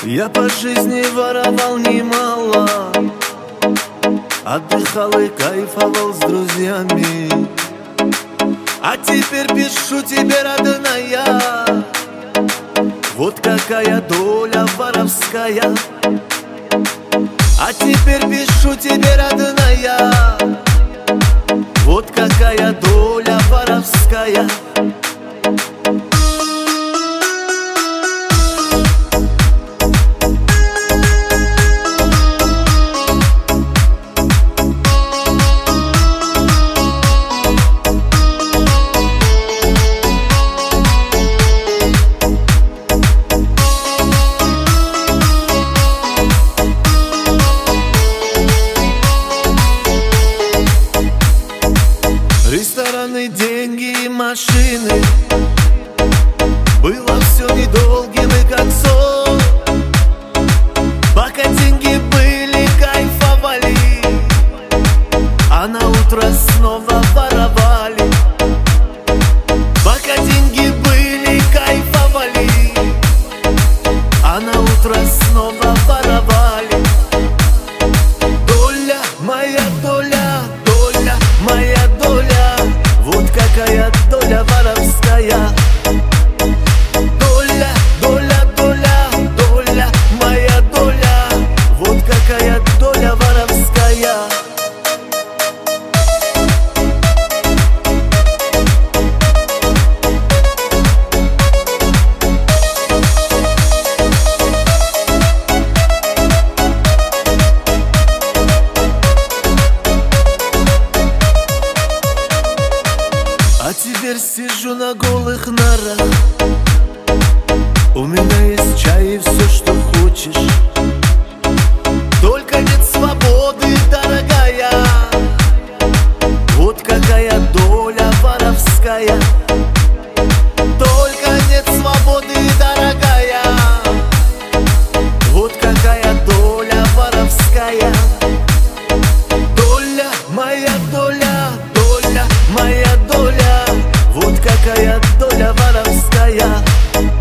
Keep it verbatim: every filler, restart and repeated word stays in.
Я по жизни воровал немало, отдыхал и кайфовал с друзьями. А теперь пишу тебе, родная, вот какая доля воровская. А теперь пишу тебе, родная, вот какая доля воровская. Рестораны, деньги и машины, было все недолгим и как сон. Пока деньги были, кайфовали, а на утро снова воровали. Пока деньги были, кайфовали, а на утро снова воровали. Доля, моя доля, доля, моя доля, вот какая доля воровская. Доля, доля, доля, доля, моя доля, вот какая доля воровская. А теперь сижу на голых нарах, у меня есть чай и все, что хочешь, только нет свободы, дорогая. Вот какая доля воровская. Только нет свободы, дорогая. Вот какая доля воровская. Доля, моя доля, доля, моя доля, вот какая доля воровская.